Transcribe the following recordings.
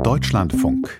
Deutschlandfunk.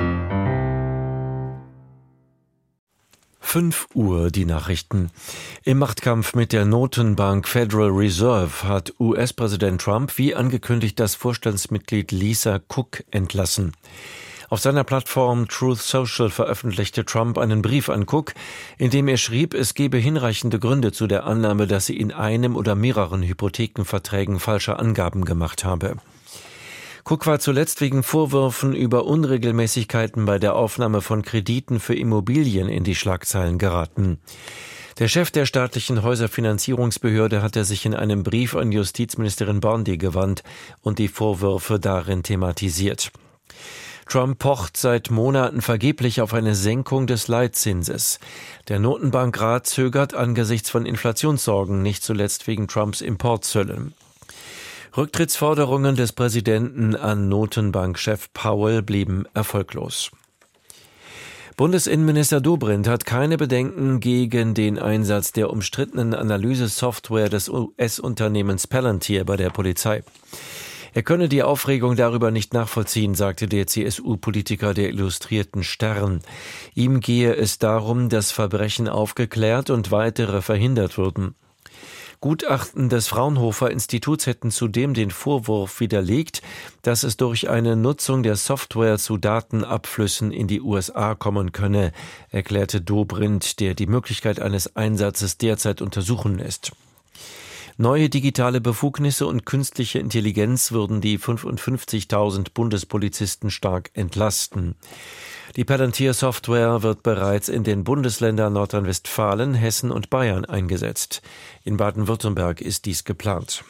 5 Uhr die Nachrichten. Im Machtkampf mit der Notenbank Federal Reserve hat US-Präsident Trump wie angekündigt das Vorstandsmitglied Lisa Cook entlassen. Auf seiner Plattform Truth Social veröffentlichte Trump einen Brief an Cook, in dem er schrieb, es gebe hinreichende Gründe zu der Annahme, dass sie in einem oder mehreren Hypothekenverträgen falsche Angaben gemacht habe. Cook war zuletzt wegen Vorwürfen über Unregelmäßigkeiten bei der Aufnahme von Krediten für Immobilien in die Schlagzeilen geraten. Der Chef der staatlichen Häuserfinanzierungsbehörde hatte sich in einem Brief an Justizministerin Bondi gewandt und die Vorwürfe darin thematisiert. Trump pocht seit Monaten vergeblich auf eine Senkung des Leitzinses. Der Notenbankrat zögert angesichts von Inflationssorgen, nicht zuletzt wegen Trumps Importzöllen. Rücktrittsforderungen des Präsidenten an Notenbankchef Powell blieben erfolglos. Bundesinnenminister Dobrindt hat keine Bedenken gegen den Einsatz der umstrittenen Analysesoftware des US-Unternehmens Palantir bei der Polizei. Er könne die Aufregung darüber nicht nachvollziehen, sagte der CSU-Politiker der Illustrierten Stern. Ihm gehe es darum, dass Verbrechen aufgeklärt und weitere verhindert würden. Gutachten des Fraunhofer-Instituts hätten zudem den Vorwurf widerlegt, dass es durch eine Nutzung der Software zu Datenabflüssen in die USA kommen könne, erklärte Dobrindt, der die Möglichkeit eines Einsatzes derzeit untersuchen lässt. Neue digitale Befugnisse und künstliche Intelligenz würden die 55.000 Bundespolizisten stark entlasten. Die Palantir-Software wird bereits in den Bundesländern Nordrhein-Westfalen, Hessen und Bayern eingesetzt. In Baden-Württemberg ist dies geplant.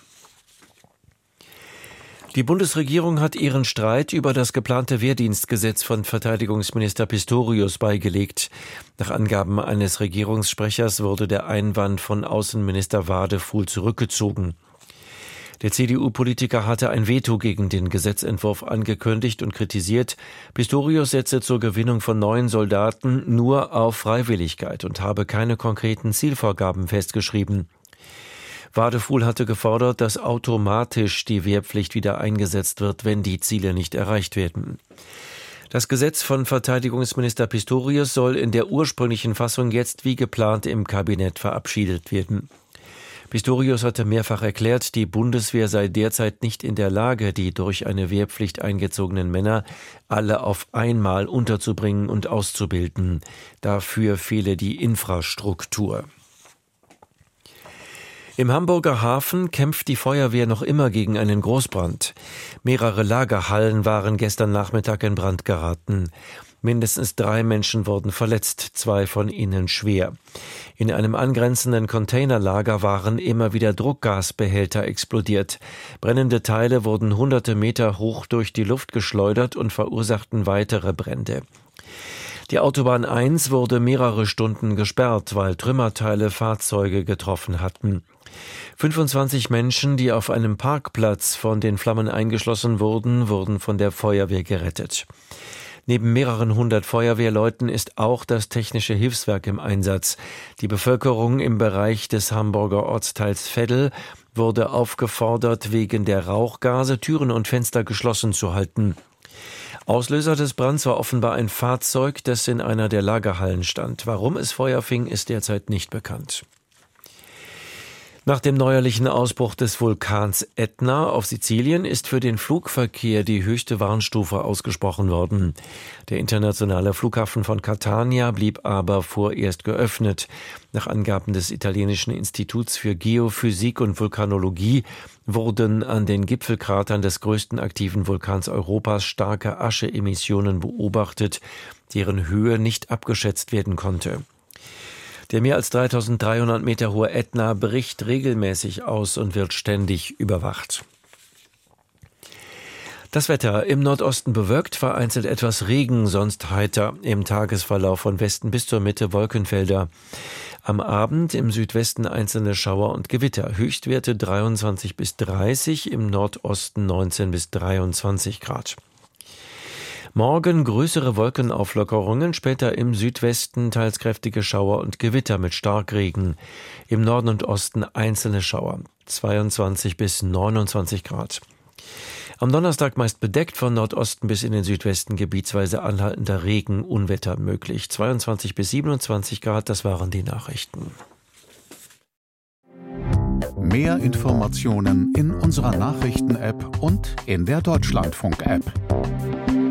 Die Bundesregierung hat ihren Streit über das geplante Wehrdienstgesetz von Verteidigungsminister Pistorius beigelegt. Nach Angaben eines Regierungssprechers wurde der Einwand von Außenminister Wadefuhl zurückgezogen. Der CDU-Politiker hatte ein Veto gegen den Gesetzentwurf angekündigt und kritisiert, Pistorius setze zur Gewinnung von neuen Soldaten nur auf Freiwilligkeit und habe keine konkreten Zielvorgaben festgeschrieben. Wadefuhl hatte gefordert, dass automatisch die Wehrpflicht wieder eingesetzt wird, wenn die Ziele nicht erreicht werden. Das Gesetz von Verteidigungsminister Pistorius soll in der ursprünglichen Fassung jetzt wie geplant im Kabinett verabschiedet werden. Pistorius hatte mehrfach erklärt, die Bundeswehr sei derzeit nicht in der Lage, die durch eine Wehrpflicht eingezogenen Männer alle auf einmal unterzubringen und auszubilden. Dafür fehle die Infrastruktur. Im Hamburger Hafen kämpft die Feuerwehr noch immer gegen einen Großbrand. Mehrere Lagerhallen waren gestern Nachmittag in Brand geraten. Mindestens 3 Menschen wurden verletzt, 2 von ihnen schwer. In einem angrenzenden Containerlager waren immer wieder Druckgasbehälter explodiert. Brennende Teile wurden hunderte Meter hoch durch die Luft geschleudert und verursachten weitere Brände. Die Autobahn 1 wurde mehrere Stunden gesperrt, weil Trümmerteile Fahrzeuge getroffen hatten. 25 Menschen, die auf einem Parkplatz von den Flammen eingeschlossen wurden, wurden von der Feuerwehr gerettet. Neben mehreren hundert Feuerwehrleuten ist auch das Technische Hilfswerk im Einsatz. Die Bevölkerung im Bereich des Hamburger Ortsteils Veddel wurde aufgefordert, wegen der Rauchgase Türen und Fenster geschlossen zu halten. Auslöser des Brands war offenbar ein Fahrzeug, das in einer der Lagerhallen stand. Warum es Feuer fing, ist derzeit nicht bekannt. Nach dem neuerlichen Ausbruch des Vulkans Ätna auf Sizilien ist für den Flugverkehr die höchste Warnstufe ausgesprochen worden. Der internationale Flughafen von Catania blieb aber vorerst geöffnet. Nach Angaben des italienischen Instituts für Geophysik und Vulkanologie wurden an den Gipfelkratern des größten aktiven Vulkans Europas starke Ascheemissionen beobachtet, deren Höhe nicht abgeschätzt werden konnte. Der mehr als 3.300 Meter hohe Ätna bricht regelmäßig aus und wird ständig überwacht. Das Wetter: im Nordosten bewölkt, vereinzelt etwas Regen, sonst heiter. Im Tagesverlauf von Westen bis zur Mitte Wolkenfelder. Am Abend im Südwesten einzelne Schauer und Gewitter. Höchstwerte 23 bis 30, im Nordosten 19 bis 23 Grad. Morgen größere Wolkenauflockerungen, später im Südwesten teils kräftige Schauer und Gewitter mit Starkregen. Im Norden und Osten einzelne Schauer, 22 bis 29 Grad. Am Donnerstag meist bedeckt, von Nordosten bis in den Südwesten gebietsweise anhaltender Regen, Unwetter möglich. 22 bis 27 Grad, das waren die Nachrichten. Mehr Informationen in unserer Nachrichten-App und in der Deutschlandfunk-App.